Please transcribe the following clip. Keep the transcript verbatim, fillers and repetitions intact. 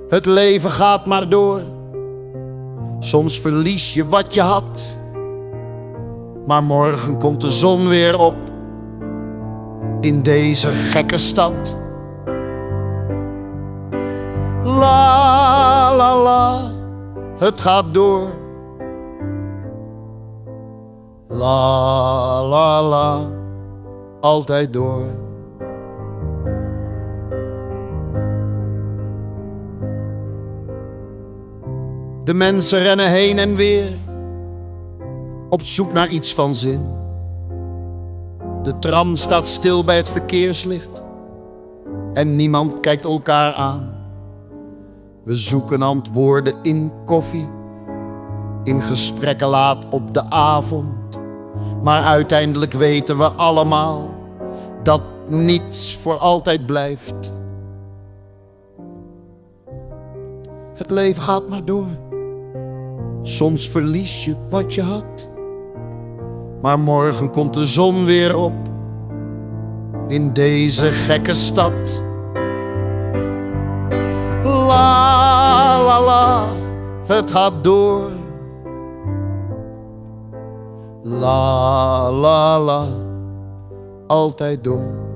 Het leven gaat maar door. Soms verlies je wat je had, maar morgen komt de zon weer op in deze gekke stad. La la la, het gaat door. La la la, altijd door. De mensen rennen heen en weer, op zoek naar iets van zin. De tram staat stil bij het verkeerslicht en niemand kijkt elkaar aan. We zoeken antwoorden in koffie, in gesprekken laat op de avond. Maar uiteindelijk weten we allemaal dat niets voor altijd blijft. Het leven gaat maar door. Soms verlies je wat je had, maar morgen komt de zon weer op in deze gekke stad. La la la, het gaat door. La la la, altijd door.